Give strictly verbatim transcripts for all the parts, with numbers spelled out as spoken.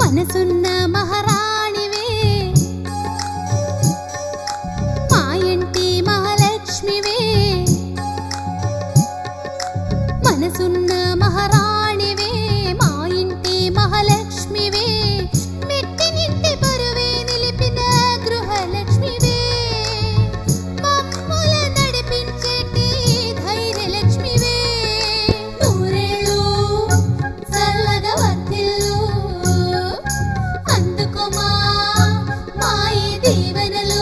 మనసున్న మహారాణివే మా ఇంటి మహాలక్ష్మివే మనసున్న మహారాణివే మా ఇంటి మహాలక్ష్మివే మెట్టినింటి బరువే నిలిపిన గృహలక్ష్మివే మమ్ముల నడిపించేటి ధైర్యలక్ష్మివే నూరేళ్ళు చల్లగా వర్ధిల్లు అందుకోమా మా ఈ దీవెనలు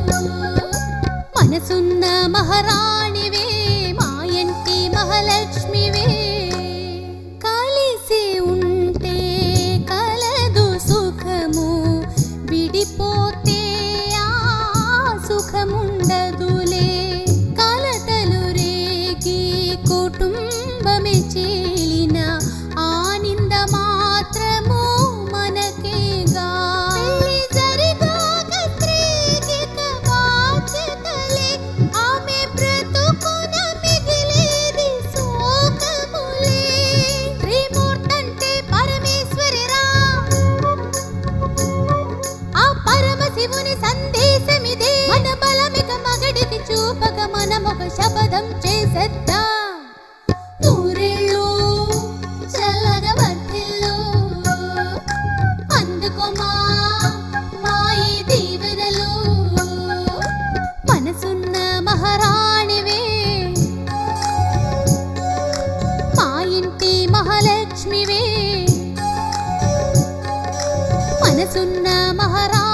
మనసున్న మహారాణివే మా ఇంటి మహాలక్ష్మివే కలిసి ఉంటే కలదు సుఖము విడిపోతే ఆ సుఖముండదులే కలతలు రేగి కుటుంబమే చీలిన ఆనంద మాత్రము మనకేగా పెళ్లి జరిగాక స్త్రీకిక బాధ్యతలే ఆమె బ్రతుకున మిగిలేది శోకములే త్రిమూర్తంటే పరమేశ్వరిరా ఆ పరమశివుని సందేశమిదే మన బలమిక మగడికి చూపక మనమొక శపథం చేసేద్దాం నూరేళ్ళు చల్లగా వర్ధిల్లు అందుకోమా మా ఈ దీవెనలు మనసున్న మహారాణివే మా ఇంటి మహాలక్ష్మివే మనసున్న మహారాణి